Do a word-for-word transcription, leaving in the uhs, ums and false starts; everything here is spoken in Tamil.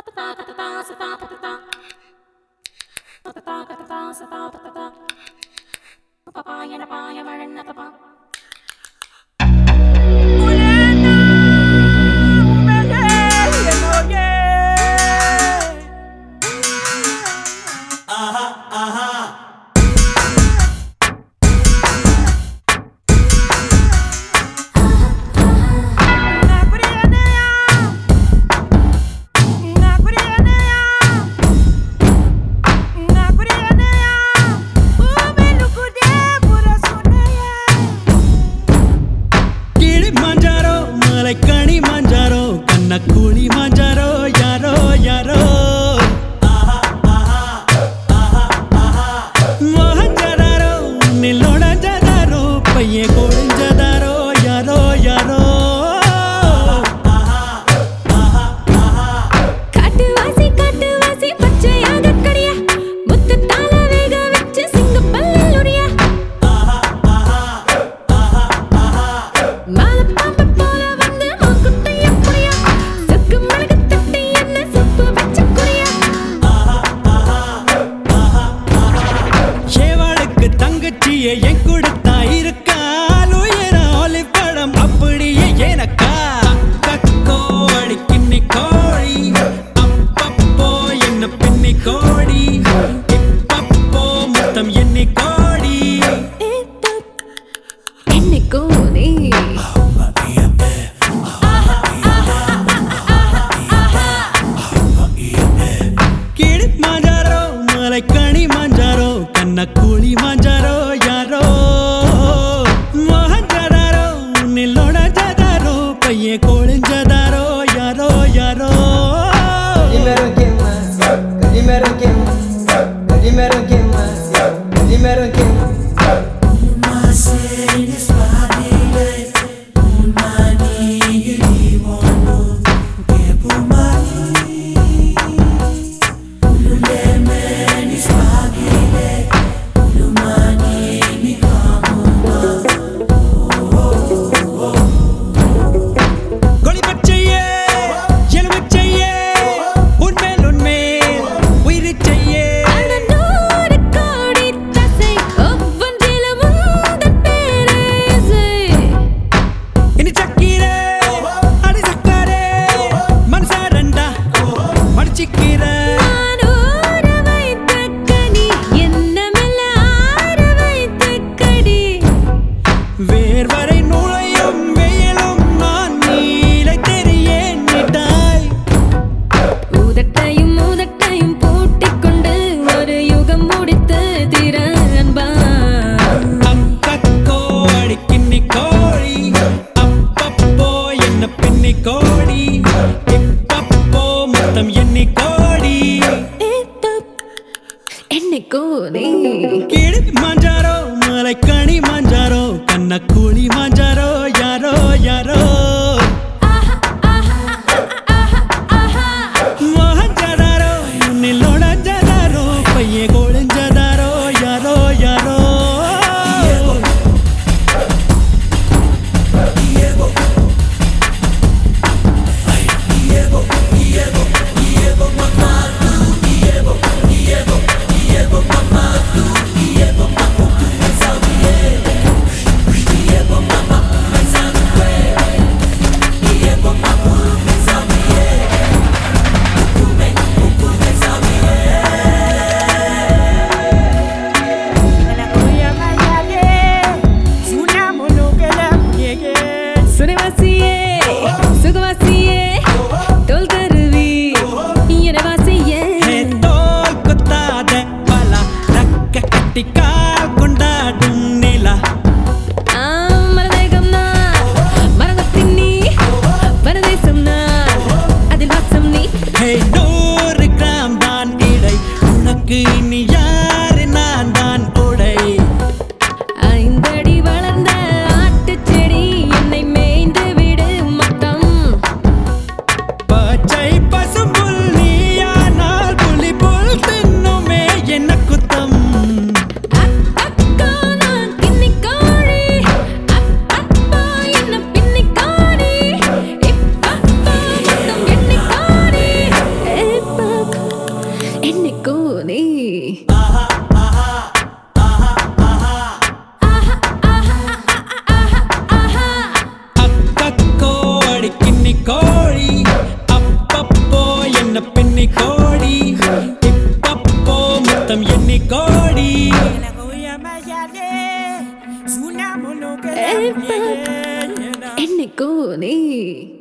Kuli manjaro yaro yaro mohanjaro niloda jadaro paiye kolinjadaro yaro yaro காட்டு வாசி காட்டு வாசி பச்சையாக கடியா முத்து தாள வேக வெச்சு சிங்க பல்லலுரியா மால பாம்பு போல வந்து மூக்குத்தைய புரியா சுக்கு மழகு தட்டி என்ன சுப்பு வெச்சு குறியா சேவாளுக்கு தங்கச்சியே என் கொடுத்தா இருக்கால் உயர ஒலி படம் அப்படியே எனக்கா கக்கோடி கிண்ணி கோழி அப்பப்போ என்ன பின்னி கோடி இப்பப்போ மொத்தம் எண்ணி கோடி என்னைக்கோ நீ கிளி மாஞ்சாரோ மலைக்கணி மாஞ்சாரோ கண்ணக்கூலி மாஞ்சாரோ யாரோ மோகஞ்சாரோ நில்லோட ஜாதாரோ பையே கோழிஞ்சதாரோ யாரோ யாரோ Primero que más, primero que más, primero que más, primero que கோழி பச்சையே எலுமிச்சையே உன்மேல் உன்மேல் உயிரிச்சையே அடனூறு கோடி தசை ஒவ்வொன்றிலும் உந்தன் பேரேசை இனி சக்கீரே அடி சக்கரே மனசாரண்டா மடிச்சிக்கிறே நான் ஊற வைத்த கனி என்னமெல்லாம் ஆற வைத்த கடி வேர்வரை நுழையும் வெயிலும் நான் நீலை தெரியேன் நீட்டாய் ஊதட்டையும் ஊதட்டையும் பூட்டிக் கொண்டு ஒரு யுகம் முடித்து திற அன்பா அக்கக்கோ அடி கிண்ணி கோழி அப்பப்போ என்ன பின்னி கோடி இப்பப்போ மொத்தம் எண்ணி கோடி என்னைக்கோ நீ கிளி மாஞ்சாரோ மலைக்கணி மாஞ்சாரோ கண்ணக்கூலி மாஞ்சாரோ யாரோ யாரோ மோகஞ்சாரோ நில்லோட ஜாதாரோ பையே கோழிஞ்சதாரோ யாரோ யாரோ Mama Molo que என்னைக்கோ நீ